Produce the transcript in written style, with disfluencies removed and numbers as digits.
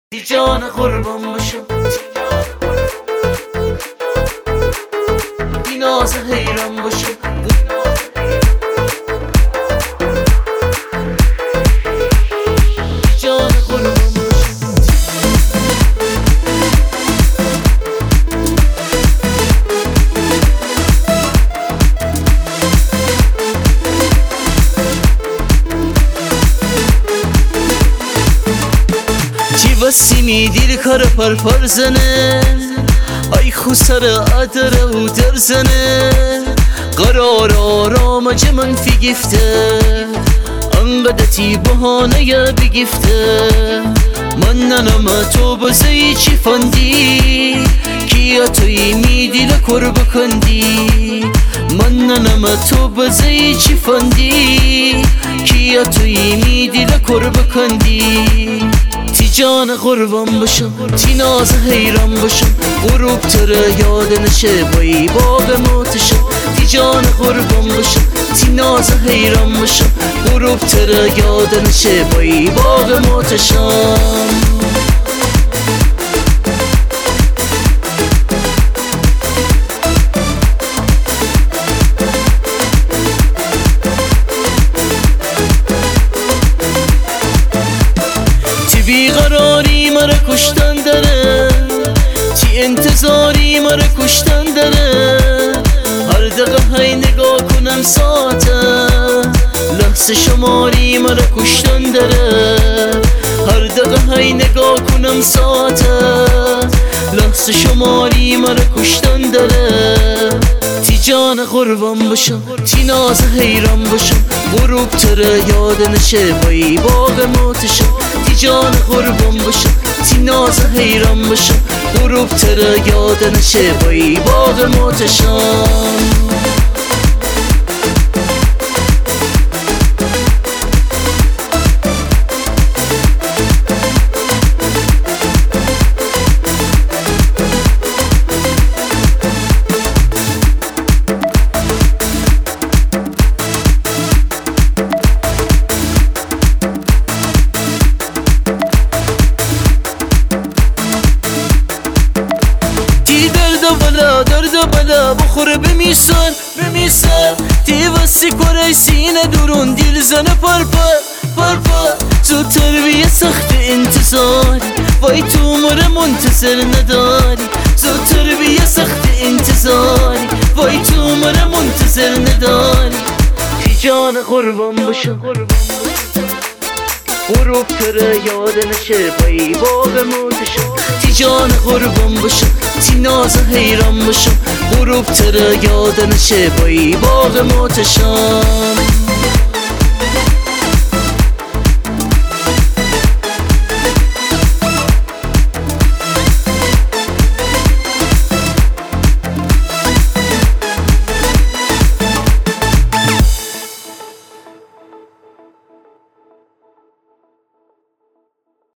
تی جان قربان باشم، بی ناز حیران باشم، تی جان قربان باشم. چی وسی میدیل کار پر زنه، ای خسر ادره و در زنه، قرار آرام من فی گفته، انقدر تی بهانه یا بگفته. من ننم تو بزی چی فندی، کیا توی میدیل کار بکندی. من ننم تو بزی چی فندی، کیا توی میدیل کار بکندی. تی جان قربان باشم، تی ناز حیران باشم، غروب تره یاد نشه بایی باغ موتشم. تی جان قربان باشم، تی ناز حیران باشم، غروب تره یاد نشه بایی باغ موتشم. بیقراری مرا کشتن داره، تی انتظاری مرا کشتن داره. هر دقیقه های نگاه کنم ساعته، لحظه شماری مرا کشتن داره. هر دقیقه های نگاه کنم ساعته، لحظه شماری مرا کشتن داره. تی جان قربان باشم، تی ناز حیران باشم، غروب تره یاد نشه بایی باغ موتشم. تی جان قربان باشم، تی ناز حیران باشم، غروب تره یاد نشه بایی باغ موتشم. درد بلا بخوره بمیسن تی وسی کره سینه درون دیل زنه پر زودتر بیه سخت انتظاری، وای تو مره منتظر نداری. زودتر بیه سخت انتظاری، وای تو مره منتظر نداری. تی جان قربان باشم، غروب تره یاد نشه بایی باغ موتشم. تی جان قربان باشم، تی ناز حیران باشم، غروب تره یاد نشه بایی باغ موتشم.